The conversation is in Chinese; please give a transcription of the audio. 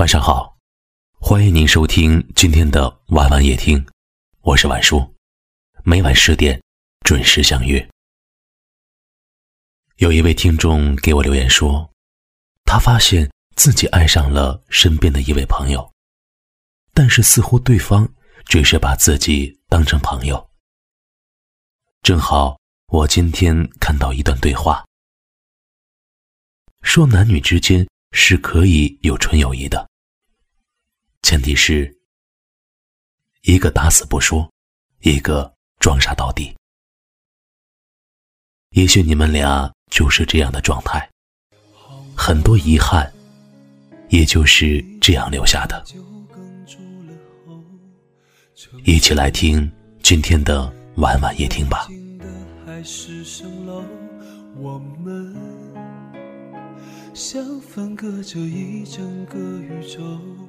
晚上好，欢迎您收听今天的晚晚夜听，我是晚叔，每晚10点准时相约。有一位听众给我留言说，他发现自己爱上了身边的一位朋友，但是似乎对方只是把自己当成朋友。正好我今天看到一段对话，说男女之间是可以有纯友谊的，前提是一个打死不说，一个装傻到底。也许你们俩就是这样的状态，很多遗憾也就是这样留下的。一起来听今天的晚晚夜听吧。 还是蜃楼，我们相分隔着一整个宇宙。